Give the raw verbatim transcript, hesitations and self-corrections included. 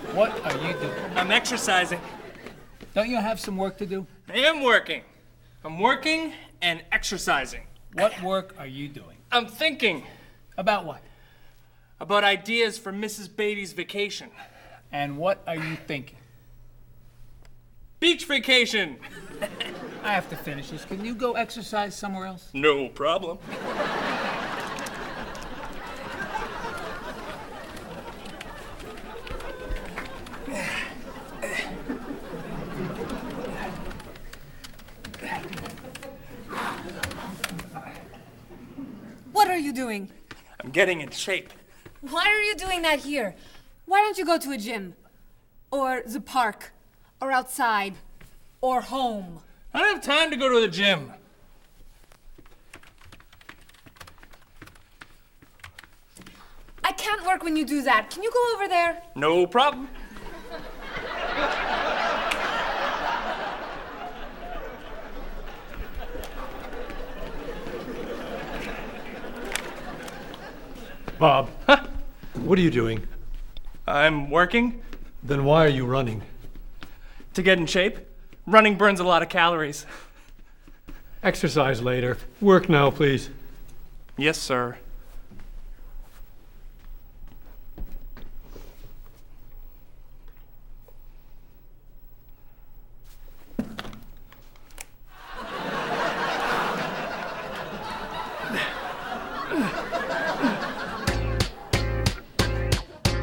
What are you doing? I'm exercising. Don't you have some work to do? I am working. I'm working and exercising. What work are you doing? I'm thinking About what? about ideas for Missus Beatty's vacation. And what are you thinking? Beach vacation. I have to finish this. Can you go exercise somewhere else? No problem. What are you doing? I'm getting in shape. Why are you doing that here? Why don't you go to a gym? Or the park? Or outside? Or home? I don't have time to go to the gym. I can't work when you do that. Can you go over there? No problem. Bob, what are you doing? I'm working Then why are you running? to get in shape. Running burns a lot of calories. Exercise later. Work now, please. Yes, sir.